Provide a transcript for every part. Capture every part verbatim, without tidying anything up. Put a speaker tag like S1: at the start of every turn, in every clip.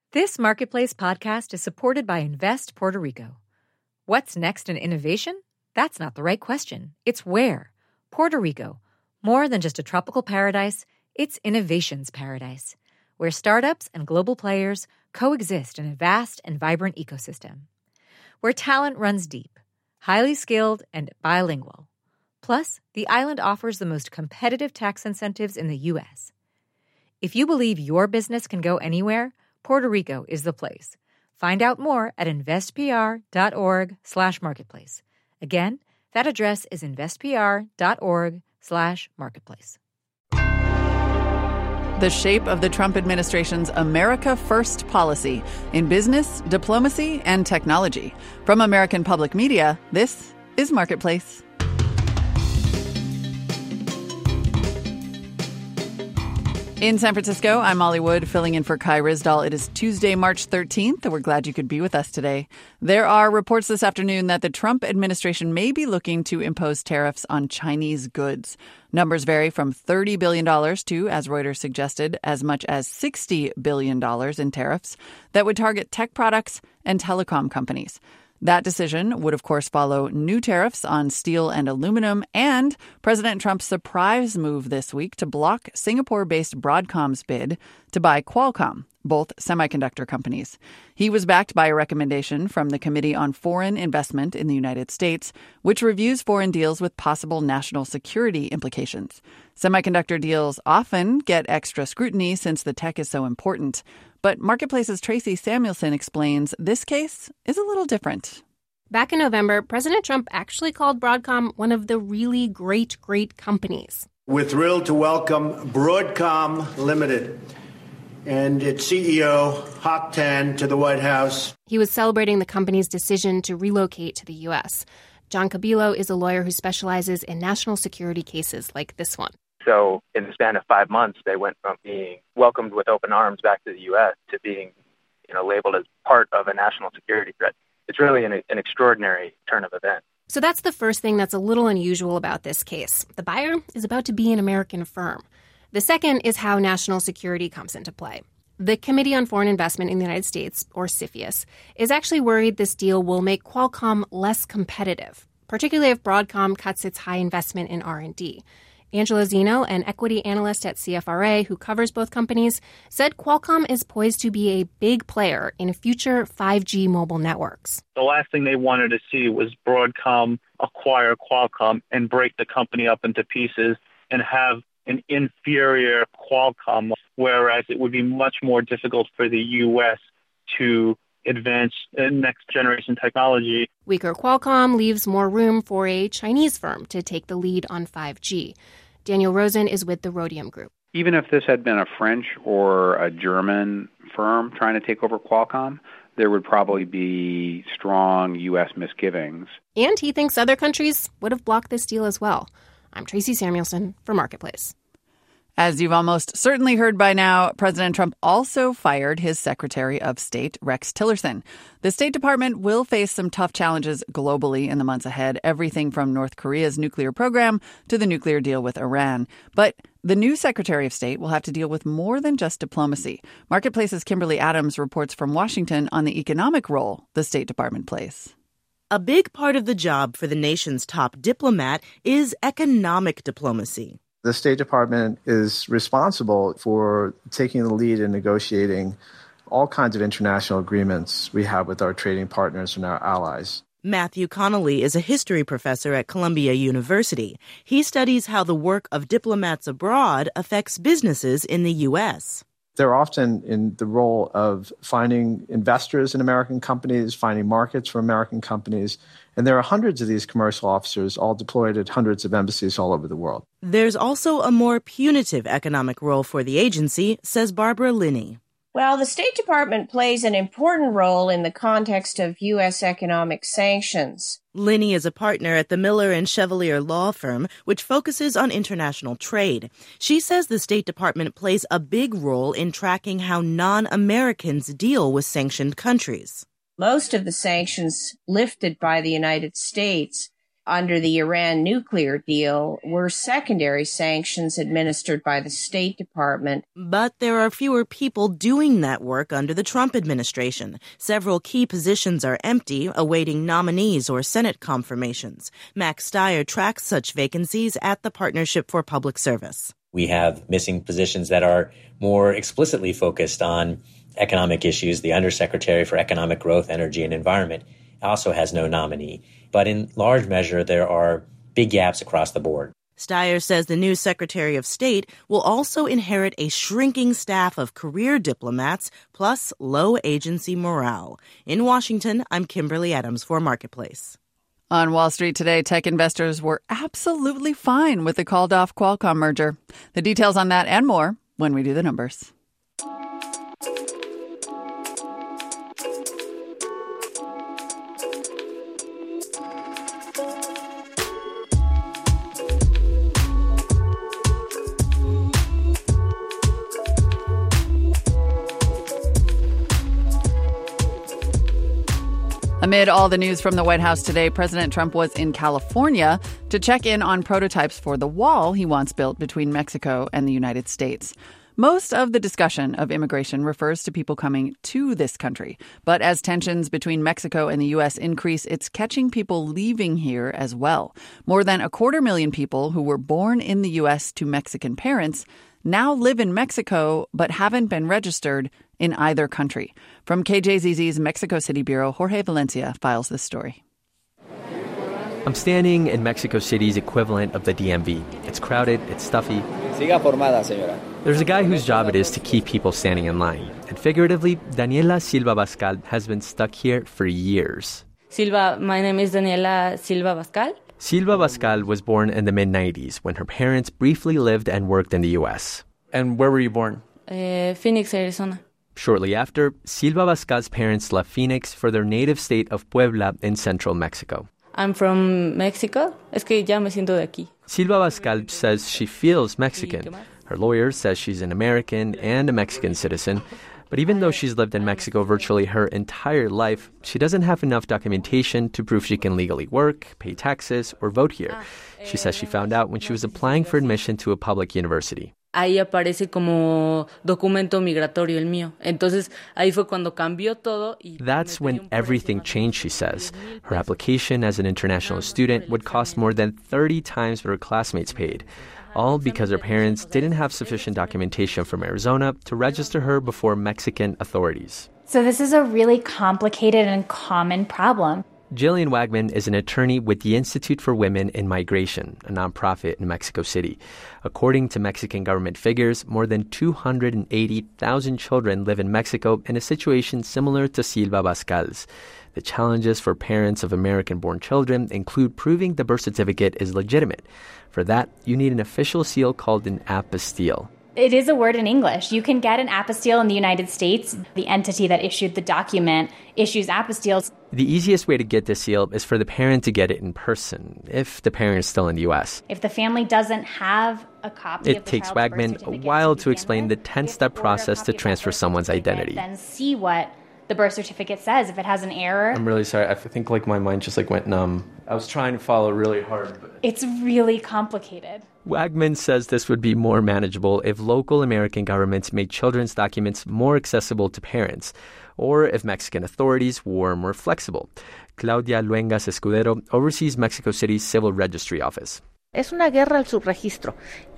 S1: This Marketplace podcast is supported by Invest Puerto Rico. What's next in innovation? That's not the right question. It's where. Puerto Rico. More than just a tropical paradise, it's innovation's paradise, where startups and global players coexist in a vast and vibrant ecosystem. Where talent runs deep, highly skilled, and bilingual. Plus, the island offers the most competitive tax incentives in the U S. If you believe your business can go anywhere, Puerto Rico is the place. Find out more at investpr.org slash marketplace. Again, that address is investpr.org slash marketplace.
S2: The shape of the Trump administration's America First policy in business, diplomacy, and technology. From American Public Media, this is Marketplace. In San Francisco, I'm Molly Wood, filling in for Kai Ryssdal. It is Tuesday, March thirteenth, and we're glad you could be with us today. There are reports this afternoon that the Trump administration may be looking to impose tariffs on Chinese goods. Numbers vary from thirty billion dollars to, as Reuters suggested, as much as sixty billion dollars in tariffs that would target tech products and telecom companies. That decision would, of course, follow new tariffs on steel and aluminum and President Trump's surprise move this week to block Singapore-based Broadcom's bid to buy Qualcomm, both semiconductor companies. He was backed by a recommendation from the Committee on Foreign Investment in the United States, which reviews foreign deals with possible national security implications. Semiconductor deals often get extra scrutiny since the tech is so important. But Marketplace's Tracy Samuelson explains this case is a little different.
S3: Back in November, President Trump actually called Broadcom one of the really great, great companies.
S4: We're thrilled to welcome Broadcom Limited and its C E O, Hock Tan, to the White House.
S3: He was celebrating the company's decision to relocate to the U S. John Cabilo is a lawyer who specializes in national security cases like this one.
S5: So in the span of five months, they went from being welcomed with open arms back to the U S to being, you know, labeled as part of a national security threat. It's really an, an extraordinary turn of events.
S3: So that's the first thing that's a little unusual about this case. The buyer is about to be an American firm. The second is how national security comes into play. The Committee on Foreign Investment in the United States, or CFIUS, is actually worried this deal will make Qualcomm less competitive, particularly if Broadcom cuts its high investment in R and D. Angela Zeno, an equity analyst at C F R A who covers both companies, said Qualcomm is poised to be a big player in future five G mobile networks.
S6: The last thing they wanted to see was Broadcom acquire Qualcomm and break the company up into pieces and have an inferior Qualcomm, whereas it would be much more difficult for the U S to advance next-generation technology.
S3: Weaker Qualcomm leaves more room for a Chinese firm to take the lead on five G. Daniel Rosen is with the Rhodium Group.
S7: Even if this had been a French or a German firm trying to take over Qualcomm, there would probably be strong U S misgivings.
S3: And he thinks other countries would have blocked this deal as well. I'm Tracy Samuelson for Marketplace.
S2: As you've almost certainly heard by now, President Trump also fired his Secretary of State, Rex Tillerson. The State Department will face some tough challenges globally in the months ahead, everything from North Korea's nuclear program to the nuclear deal with Iran. But the new Secretary of State will have to deal with more than just diplomacy. Marketplace's Kimberly Adams reports from Washington on the economic role the State Department plays.
S8: A big part of the job for the nation's top diplomat is economic diplomacy.
S9: The State Department is responsible for taking the lead in negotiating all kinds of international agreements we have with our trading partners and our allies.
S8: Matthew Connolly is a history professor at Columbia University. He studies how the work of diplomats abroad affects businesses in the U S.
S9: They're often in the role of finding investors in American companies, finding markets for American companies. And there are hundreds of these commercial officers all deployed at hundreds of embassies all over the world.
S8: There's also a more punitive economic role for the agency, says Barbara Linney.
S10: Well, the State Department plays an important role in the context of U S economic sanctions.
S8: Linney is a partner at the Miller and Chevalier law firm, which focuses on international trade. She says the State Department plays a big role in tracking how non-Americans deal with sanctioned countries.
S10: Most of the sanctions lifted by the United States under the Iran nuclear deal were secondary sanctions administered by the State Department.
S8: But there are fewer people doing that work under the Trump administration. Several key positions are empty, awaiting nominees or Senate confirmations. Max Stier tracks such vacancies at the Partnership for Public Service.
S11: We have missing positions that are more explicitly focused on economic issues. The Undersecretary for Economic Growth, Energy, and Environment also has no nominee. But in large measure, there are big gaps across the board.
S8: Stier says the new Secretary of State will also inherit a shrinking staff of career diplomats, plus low agency morale. In Washington, I'm Kimberly Adams for Marketplace.
S2: On Wall Street today, tech investors were absolutely fine with the called-off Qualcomm merger. The details on that and more when we do the numbers. Amid all the news from the White House today, President Trump was in California to check in on prototypes for the wall he wants built between Mexico and the United States. Most of the discussion of immigration refers to people coming to this country. But as tensions between Mexico and the U S increase, it's catching people leaving here as well. More than a quarter million people who were born in the U S to Mexican parents now live in Mexico but haven't been registered in either country. From K J Z Z's Mexico City Bureau, Jorge Valencia files this story.
S12: I'm standing in Mexico City's equivalent of the D M V. It's crowded, it's stuffy.
S13: Siga formada, señora.
S12: There's a guy whose job it is to keep people standing in line. And figuratively, Daniela Silva Bascal has been stuck here for years.
S14: Silva, my name is Daniela Silva Bascal.
S12: Silva Bascal was born in the mid nineties when her parents briefly lived and worked in the U S.
S15: And where were you born?
S14: Uh, Phoenix, Arizona.
S12: Shortly after, Silva Bascal's parents left Phoenix for their native state of Puebla in central Mexico.
S14: I'm from Mexico. Es que ya me siento de aquí.
S12: Silva Bascal says she feels Mexican. Her lawyer says she's an American and a Mexican citizen. But even though she's lived in Mexico virtually her entire life, she doesn't have enough documentation to prove she can legally work, pay taxes, or vote here. She says she found out when she was applying for admission to a public university.
S14: Ahí aparece como documento migratorio el mío. Entonces, ahí fue cuando cambió todo.
S12: That's when everything changed, she says. Her application as an international student would cost more than thirty times what her classmates paid. All because her parents didn't have sufficient documentation from Arizona to register her before Mexican authorities.
S16: So this is a really complicated and common problem.
S12: Jillian Wagman is an attorney with the Institute for Women in Migration, a nonprofit in Mexico City. According to Mexican government figures, more than two hundred eighty thousand children live in Mexico in a situation similar to Silva Bascal's. The challenges for parents of American-born children include proving the birth certificate is legitimate. For that, you need an official seal called an apostille.
S16: It is a word in English. You can get an apostille in the United States. The entity that issued the document issues apostilles.
S12: The easiest way to get this seal is for the parent to get it in person, if the parent is still in the U S.
S16: If the family doesn't have a copy
S12: it
S16: of the
S12: takes
S16: child's
S12: Wagman
S16: birth
S12: a
S16: certificate
S12: while
S16: to
S12: to explain the ten-step process to transfer someone's identity.
S16: Then see what the birth certificate says. If it has an error.
S15: I'm really sorry. I think like my mind just like went numb. I was trying to follow really hard. But...
S16: It's really complicated.
S12: Wagman says this would be more manageable if local American governments made children's documents more accessible to parents, or if Mexican authorities were more flexible. Claudia Luengas Escudero oversees Mexico City's Civil Registry Office.
S17: Es una guerra al subregistro.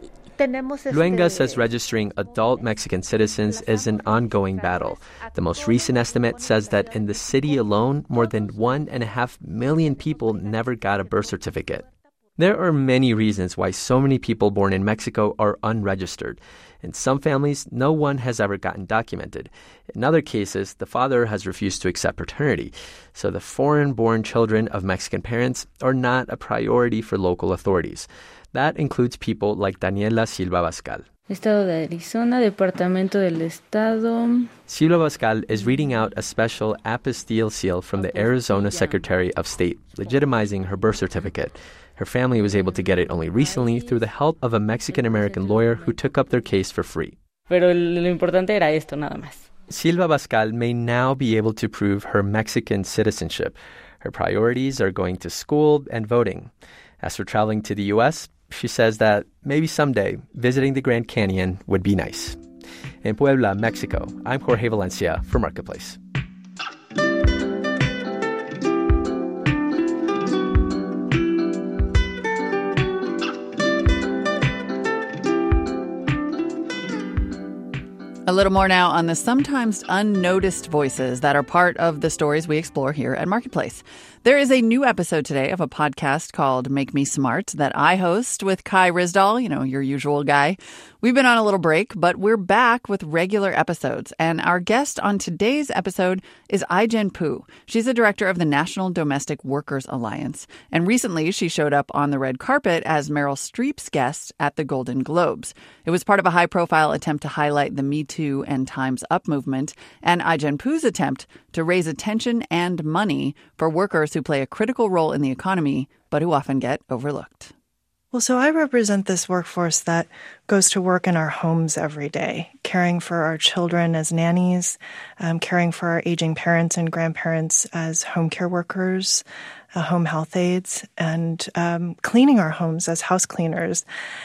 S12: Luengas says registering adult Mexican citizens is an ongoing battle. The most recent estimate says that in the city alone, more than one and a half million people never got a birth certificate. There are many reasons why so many people born in Mexico are unregistered. In some families, no one has ever gotten documented. In other cases, the father has refused to accept paternity. So the foreign-born children of Mexican parents are not a priority for local authorities. That includes people like Daniela Silva Bascal.
S14: Estado de Arizona, Departamento del Estado.
S12: Silva Bascal is reading out a special apostille seal from the Arizona Secretary of State, legitimizing her birth certificate. Her family was able to get it only recently through the help of a Mexican-American lawyer who took up their case for free.
S14: Pero lo importante era esto, nada más.
S12: Silva Bascal may now be able to prove her Mexican citizenship. Her priorities are going to school and voting. As for traveling to the U S, she says that maybe someday visiting the Grand Canyon would be nice. In Puebla, Mexico, I'm Jorge Valencia for Marketplace.
S2: A little more now on the sometimes unnoticed voices that are part of the stories we explore here at Marketplace. There is a new episode today of a podcast called Make Me Smart that I host with Kai Ryssdal, you know, your usual guy. We've been on a little break, but we're back with regular episodes. And our guest on today's episode is Ai-jen Poo. She's the director of the National Domestic Workers Alliance. And recently she showed up on the red carpet as Meryl Streep's guest at the Golden Globes. It was part of a high-profile attempt to highlight the Me Too and Time's Up movement and Ai-jen Poo's attempt to raise attention and money for workers who play a critical role in the economy, but who often get overlooked.
S13: Well, so I represent this workforce that goes to work in our homes every day, caring for our children as nannies, um, caring for our aging parents and grandparents as home care workers, uh, home health aides, and um, cleaning our homes as house cleaners.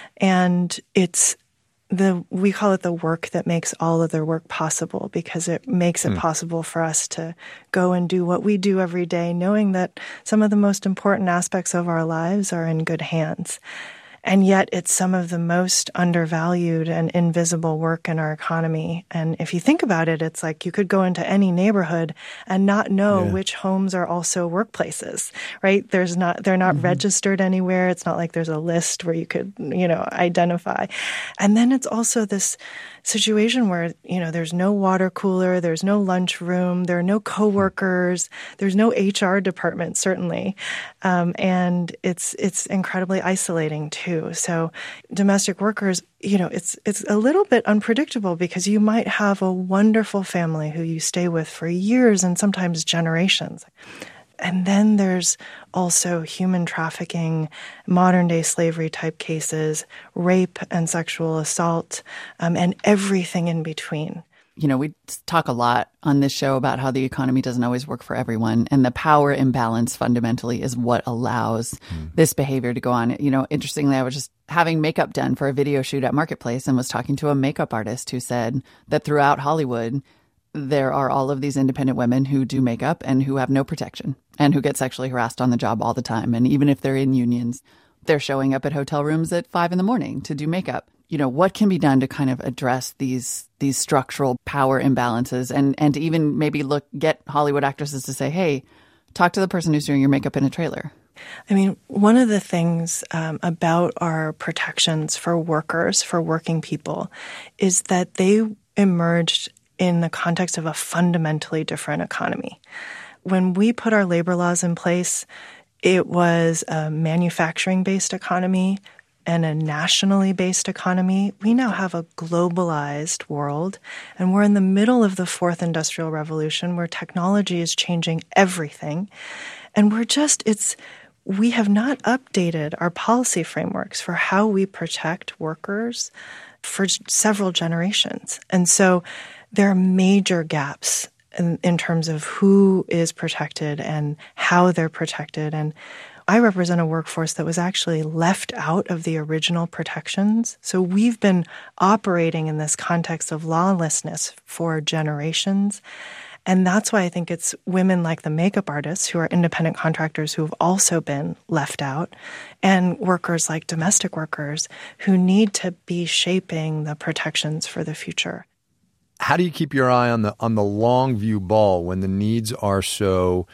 S13: And it's the we call it the work that makes all other work possible, because it makes it mm. possible for us to go and do what we do every day, knowing that some of the most important aspects of our lives are in good hands. And yet it's some of the most undervalued and invisible work in our economy. And if you think about it, it's like you could go into any neighborhood and not know yeah. which homes are also workplaces, right? There's not, they're not mm-hmm. registered anywhere. It's not like there's a list where you could, you know, identify. And then it's also this situation where, you know, there's no water cooler, there's no lunchroom, there are no coworkers, there's no H R department, certainly. Um, and it's, it's incredibly isolating too. So domestic workers, you know, it's it's a little bit unpredictable, because you might have a wonderful family who you stay with for years and sometimes generations. And then there's also human trafficking, modern-day slavery type cases, rape and sexual assault, um, and everything in between.
S2: You know, we talk a lot on this show about how the economy doesn't always work for everyone. And the power imbalance fundamentally is what allows mm. this behavior to go on. You know, interestingly, I was just having makeup done for a video shoot at Marketplace and was talking to a makeup artist who said that throughout Hollywood, there are all of these independent women who do makeup and who have no protection and who get sexually harassed on the job all the time. And even if they're in unions, they're showing up at hotel rooms at five in the morning to do makeup. You know, what can be done to kind of address these these structural power imbalances and, and to even maybe look get Hollywood actresses to say, hey, talk to the person who's doing your makeup in a trailer?
S13: I mean, one of the things um, about our protections for workers, for working people, is that they emerged in the context of a fundamentally different economy. When we put our labor laws in place, it was a manufacturing-based economy and a nationally based economy. We now have a globalized world, and we're in the middle of the fourth industrial revolution where technology is changing everything. And we're just, it's, we have not updated our policy frameworks for how we protect workers for several generations. And so there are major gaps in, in terms of who is protected and how they're protected. And I represent a workforce that was actually left out of the original protections. So we've been operating in this context of lawlessness for generations. And that's why I think it's women like the makeup artists who are independent contractors who have also been left out, and workers like domestic workers who need to be shaping the protections for the future.
S18: How do you keep your eye on the on the long view ball when the needs are so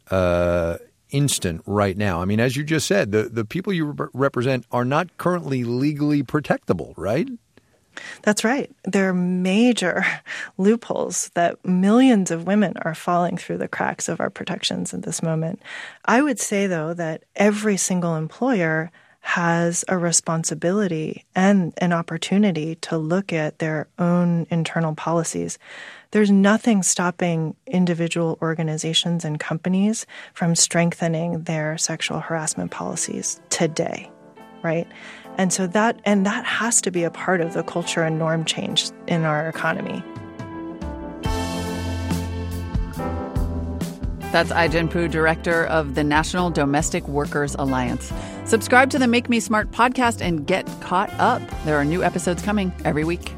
S18: uh, instant right now? I mean, as you just said, the, the people you re- represent are not currently legally protectable, right?
S13: That's right. There are major loopholes that millions of women are falling through the cracks of our protections at this moment. I would say, though, that every single employer has a responsibility and an opportunity to look at their own internal policies. There's nothing stopping individual organizations and companies from strengthening their sexual harassment policies today, right? And so that and that has to be a part of the culture and norm change in our economy.
S2: That's Ai-jen Poo, director of the National Domestic Workers Alliance. Subscribe to the Make Me Smart podcast and get caught up. There are new episodes coming every week.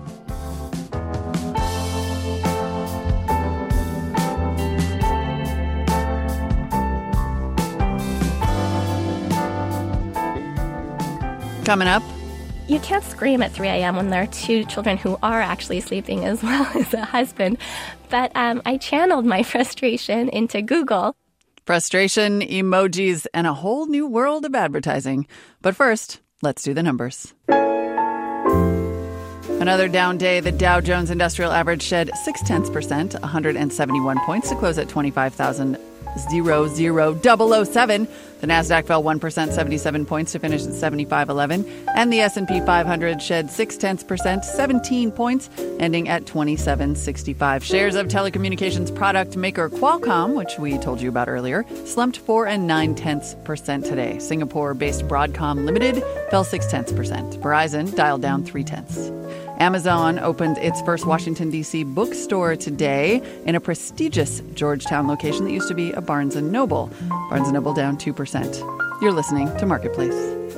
S2: Coming up.
S19: You can't scream at three a.m. when there are two children who are actually sleeping as well as a husband. But um, I channeled my frustration into Google.
S2: Frustration, emojis, and a whole new world of advertising. But first, let's do the numbers. Another down day. The Dow Jones Industrial Average shed six tenths percent, one hundred seventy-one points to close at twenty-five thousand seven. The Nasdaq fell one percent, seventy-seven points to finish at seventy-five eleven. And the S and P five hundred shed six tenths percent, seventeen points, ending at twenty-seven sixty-five. Shares of telecommunications product maker Qualcomm, which we told you about earlier, slumped four and nine tenths percent today. Singapore-based Broadcom Limited fell six tenths percent. Verizon dialed down three tenths. Amazon opened its first Washington, D C bookstore today in a prestigious Georgetown location that used to be a Barnes and Noble. Barnes and Noble down two percent. You're listening to Marketplace.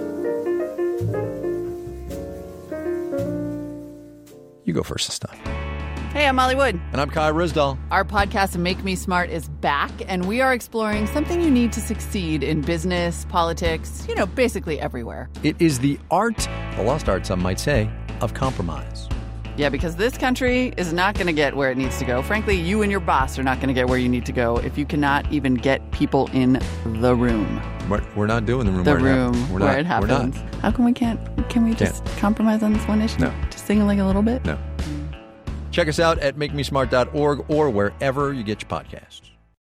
S18: You go first this time.
S2: Hey, I'm Molly Wood.
S18: And I'm Kai Ryssdal.
S2: Our podcast, Make Me Smart, is back, and we are exploring something you need to succeed in business, politics, you know, basically everywhere.
S18: It is the art, the lost art, some might say, of compromise.
S2: Yeah, because this country is not going to get where it needs to go. Frankly, you and your boss are not going to get where you need to go if you cannot even get people in the room.
S18: We're, we're not doing the room
S2: the
S18: where,
S2: room
S18: it, we're
S2: where
S18: not,
S2: it happens.
S18: We're not.
S2: How come we can't? Can we just
S18: can't.
S2: compromise on this one issue?
S18: No.
S2: Just sing like a little bit?
S18: No. Check us out at make me smart dot org or wherever you get your podcasts.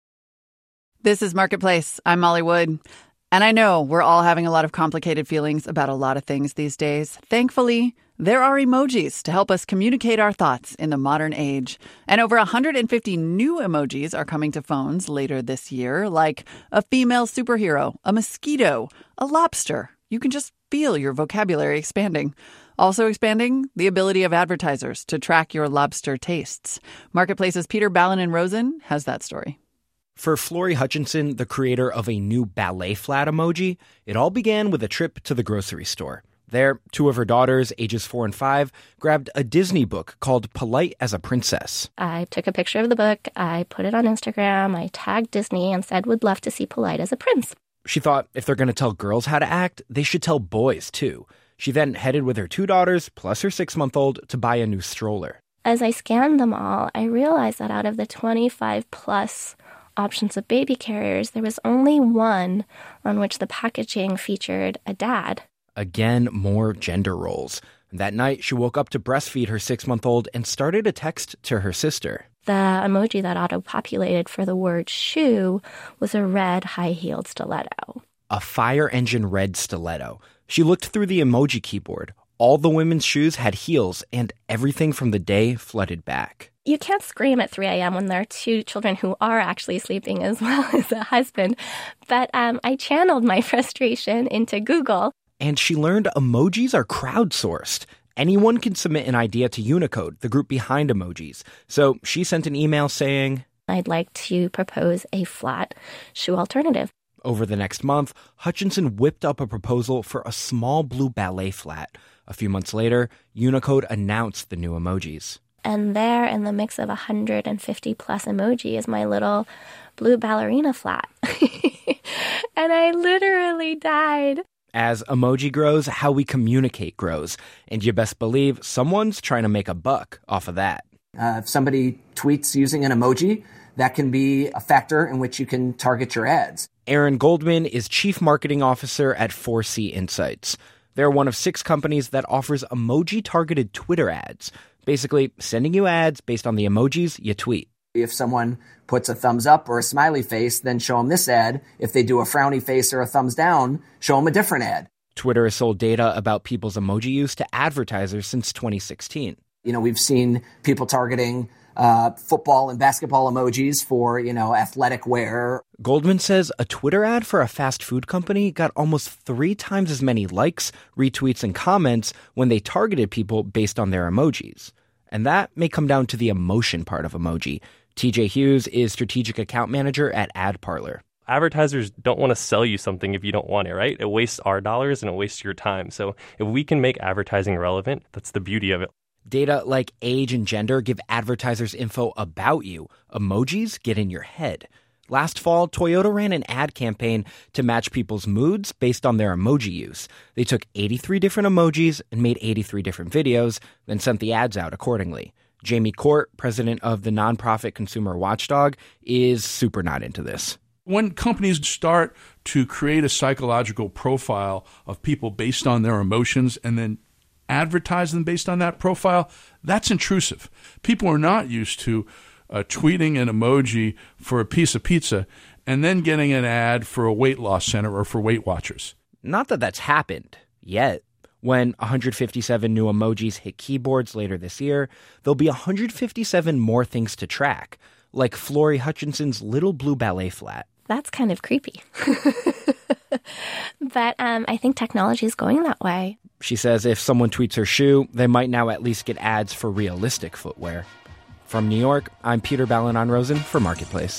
S2: This is Marketplace. I'm Molly Wood. And I know we're all having a lot of complicated feelings about a lot of things these days. Thankfully, there are emojis to help us communicate our thoughts in the modern age. And over one hundred fifty new emojis are coming to phones later this year, like a female superhero, a mosquito, a lobster. You can just feel your vocabulary expanding. Also expanding, the ability of advertisers to track your lobster tastes. Marketplace's Peter Ballin-Rosen has that story.
S20: For Flory Hutchinson, the creator of a new ballet flat emoji, it all began with a trip to the grocery store. There, two of her daughters, ages four and five, grabbed a Disney book called Polite as a Princess.
S19: I took a picture of the book, I put it on Instagram, I tagged Disney and said would love to see Polite as a prince.
S20: She thought if they're going to tell girls how to act, they should tell boys too. She then headed with her two daughters, plus her six-month-old, to buy a new stroller.
S19: As I scanned them all, I realized that out of the twenty-five plus options of baby carriers, there was only one on which the packaging featured a dad.
S20: Again, more gender roles. That night, she woke up to breastfeed her six-month-old and started a text to her sister.
S19: The emoji that auto-populated for the word shoe was a red high-heeled stiletto.
S20: A fire engine red stiletto. She looked through the emoji keyboard. All the women's shoes had heels, and everything from the day flooded back.
S19: You can't scream at three a.m. when there are two children who are actually sleeping as well as a husband. But um, I channeled my frustration into Google.
S20: And she learned emojis are crowdsourced. Anyone can submit an idea to Unicode, the group behind emojis. So she sent an email saying,
S19: I'd like to propose a flat shoe alternative.
S20: Over the next month, Hutchinson whipped up a proposal for a small blue ballet flat. A few months later, Unicode announced the new emojis.
S19: And there, in the mix of one hundred fifty plus emoji, is my little blue ballerina flat. And I literally died.
S20: As emoji grows, how we communicate grows. And you best believe someone's trying to make a buck off of that.
S21: Uh, if somebody tweets using an emoji, that can be a factor in which you can target your ads.
S20: Aaron Goldman is Chief Marketing Officer at four C Insights. They're one of six companies that offers emoji-targeted Twitter ads, basically sending you ads based on the emojis you tweet.
S21: If someone puts a thumbs up or a smiley face, then show them this ad. If they do a frowny face or a thumbs down, show them a different ad.
S20: Twitter has sold data about people's emoji use to advertisers since twenty sixteen.
S21: You know, we've seen people targeting uh, football and basketball emojis for, you know, athletic wear.
S20: Goldman says a Twitter ad for a fast food company got almost three times as many likes, retweets, and comments when they targeted people based on their emojis. And that may come down to the emotion part of emoji. T J Hughes is strategic account manager at AdParlor.
S1: Advertisers don't want to sell you something if you don't want it, right? It wastes our dollars and it wastes your time. So if we can make advertising relevant, that's the beauty of it.
S20: Data like age and gender give advertisers info about you. Emojis get in your head. Last fall, Toyota ran an ad campaign to match people's moods based on their emoji use. They took eighty-three different emojis and made eighty-three different videos, then sent the ads out accordingly. Jamie Court, president of the nonprofit Consumer Watchdog, is super not into this.
S22: When companies start to create a psychological profile of people based on their emotions and then advertise them based on that profile, that's intrusive. People are not used to uh, tweeting an emoji for a piece of pizza and then getting an ad for a weight loss center or for Weight Watchers.
S20: Not that that's happened yet. When one hundred fifty-seven new emojis hit keyboards later this year, there'll be one hundred fifty-seven more things to track, like Florrie Hutchinson's little blue ballet flat.
S19: That's kind of creepy. But um, I think technology is going that way.
S20: She says if someone tweets her shoe, they might now at least get ads for realistic footwear. From New York, I'm Peter Balonon-Rosen for Marketplace.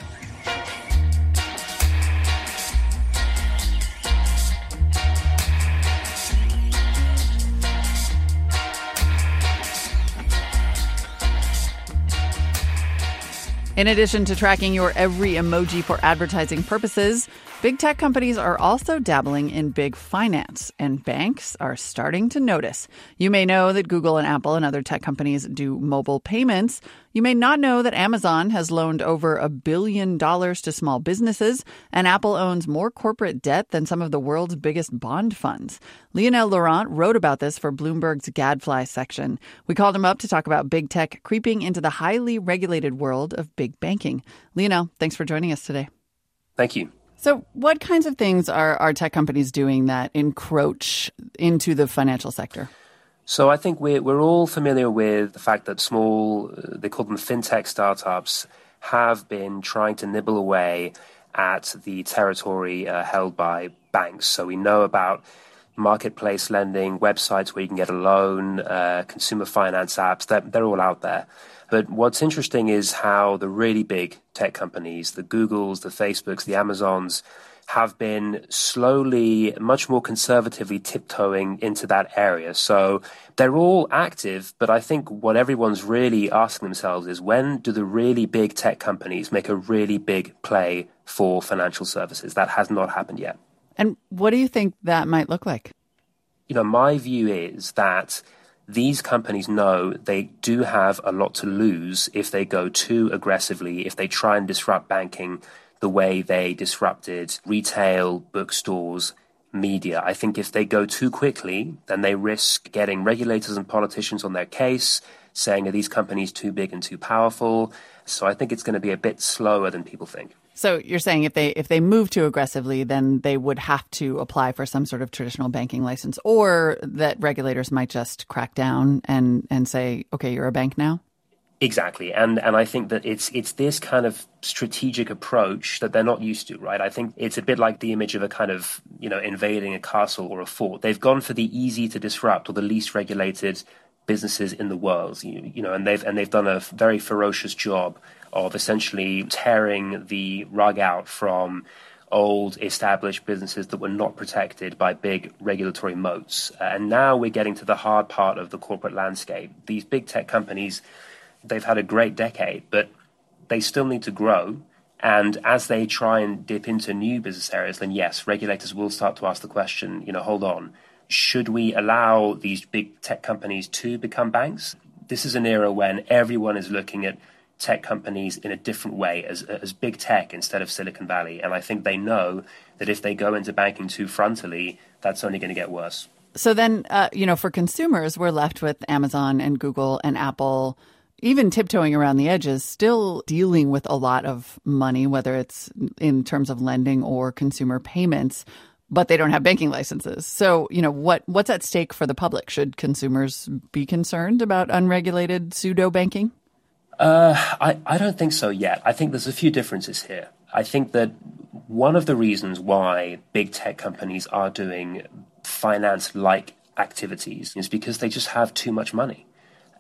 S2: In addition to tracking your every emoji for advertising purposes, big tech companies are also dabbling in big finance, and banks are starting to notice. You may know that Google and Apple and other tech companies do mobile payments. You may not know that Amazon has loaned over a billion dollars to small businesses, and Apple owns more corporate debt than some of the world's biggest bond funds. Lionel Laurent wrote about this for Bloomberg's Gadfly section. We called him up to talk about big tech creeping into the highly regulated world of big banking. Lionel, thanks for joining us today.
S23: Thank you.
S2: So what kinds of things are, are tech companies doing that encroach into the financial sector?
S23: So I think we're, we're all familiar with the fact that small, they call them fintech startups, have been trying to nibble away at the territory uh, held by banks. So we know about marketplace lending, websites where you can get a loan, uh, consumer finance apps, they're, they're all out there. But what's interesting is how the really big tech companies, the Googles, the Facebooks, the Amazons, have been slowly, much more conservatively tiptoeing into that area. So they're all active, but I think what everyone's really asking themselves is when do the really big tech companies make a really big play for financial services? That has not happened yet.
S2: And what do you think that might look like?
S23: You know, my view is that these companies know they do have a lot to lose if they go too aggressively, if they try and disrupt banking the way they disrupted retail, bookstores, media. I think if they go too quickly, then they risk getting regulators and politicians on their case, saying, are these companies too big and too powerful? So I think it's going to be a bit slower than people think.
S2: So you're saying if they if they move too aggressively, then they would have to apply for some sort of traditional banking license, or that regulators might just crack down and, and say, okay, you're a bank now?
S23: Exactly. And and I think that it's it's this kind of strategic approach that they're not used to, right? I think it's a bit like the image of a kind of, you know, invading a castle or a fort. They've gone for the easy to disrupt or the least regulated businesses in the world, you, you know, and they've and they've done a very ferocious job of essentially tearing the rug out from old established businesses that were not protected by big regulatory moats. Uh, and now we're getting to the hard part of the corporate landscape. These big tech companies, they've had a great decade, but they still need to grow. And as they try and dip into new business areas, then yes, regulators will start to ask the question, you know, hold on, should we allow these big tech companies to become banks? This is an era when everyone is looking at tech companies in a different way, as as big tech instead of Silicon Valley. And I think they know that if they go into banking too frontally, that's only going to get worse.
S2: So then, uh, you know, for consumers, we're left with Amazon and Google and Apple, even tiptoeing around the edges, still dealing with a lot of money, whether it's in terms of lending or consumer payments, but they don't have banking licenses. So, you know, what what's at stake for the public? Should consumers be concerned about unregulated pseudo banking?
S23: Uh, I, I don't think so yet. I think there's a few differences here. I think that one of the reasons why big tech companies are doing finance-like activities is because they just have too much money.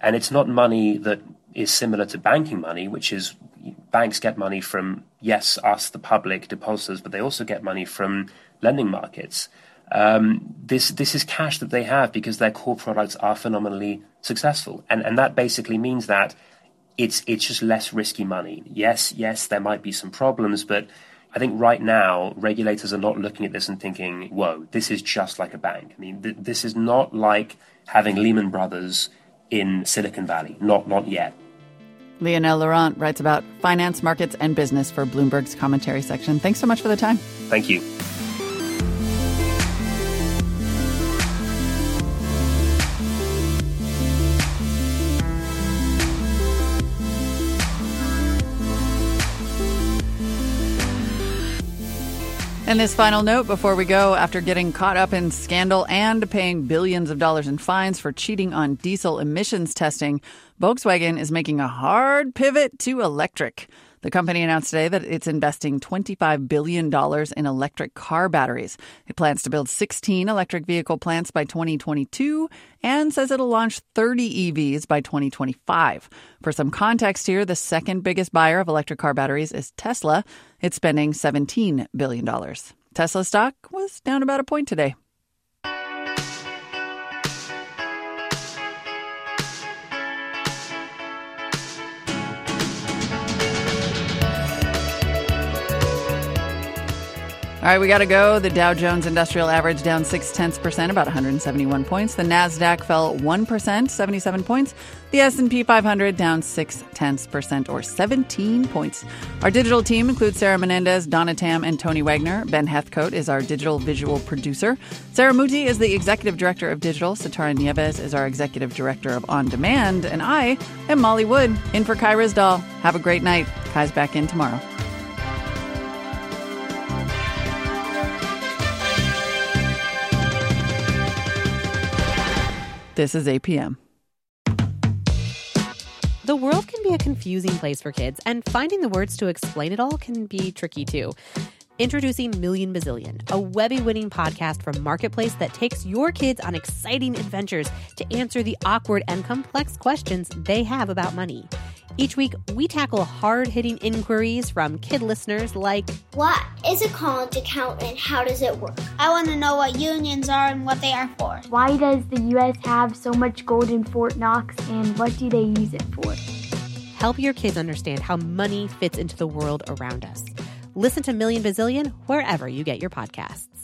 S23: And it's not money that is similar to banking money, which is banks get money from, yes, us, the public, depositors, but they also get money from lending markets. Um, this this is cash that they have because their core products are phenomenally successful. And and that basically means that it's it's just less risky money. Yes, yes, there might be some problems, but I think right now regulators are not looking at this and thinking, whoa, this is just like a bank. I mean, th- this is not like having Lehman Brothers in Silicon Valley. Not not yet.
S2: Lionel Laurent writes about finance, markets, and business for Bloomberg's commentary section. Thanks so much for the time.
S23: Thank you.
S2: And this final note before we go, after getting caught up in scandal and paying billions of dollars in fines for cheating on diesel emissions testing, Volkswagen is making a hard pivot to electric. The company announced today that it's investing twenty-five billion dollars in electric car batteries. It plans to build sixteen electric vehicle plants by twenty twenty-two and says it'll launch thirty E Vs by twenty twenty-five. For some context here, the second biggest buyer of electric car batteries is Tesla. It's spending seventeen billion dollars. Tesla stock was down about a point today. All right, we got to go. The Dow Jones Industrial Average down six tenths percent, about one hundred seventy-one points. The Nasdaq fell one percent, seventy-seven points. The S and P five hundred down six tenths percent, or seventeen points. Our digital team includes Sarah Menendez, Donna Tam, and Tony Wagner. Ben Heathcote is our digital visual producer. Sarah Muti is the executive director of digital. Satara Nieves is our executive director of On Demand. And I am Molly Wood, in for Kai Ryssdal. Have a great night. Kai's back in tomorrow. This is A P M.
S4: The world can be a confusing place for kids, and finding the words to explain it all can be tricky too. Introducing Million Bazillion, a Webby-winning podcast from Marketplace that takes your kids on exciting adventures to answer the awkward and complex questions they have about money. Each week, we tackle hard-hitting inquiries from kid listeners like,
S5: what is a college account and how does it work? I want to know what unions are and what they are for.
S6: Why does the U S have so much gold in Fort Knox and what do they use it for?
S4: Help your kids understand how money fits into the world around us. Listen to Million Bazillion wherever you get your podcasts.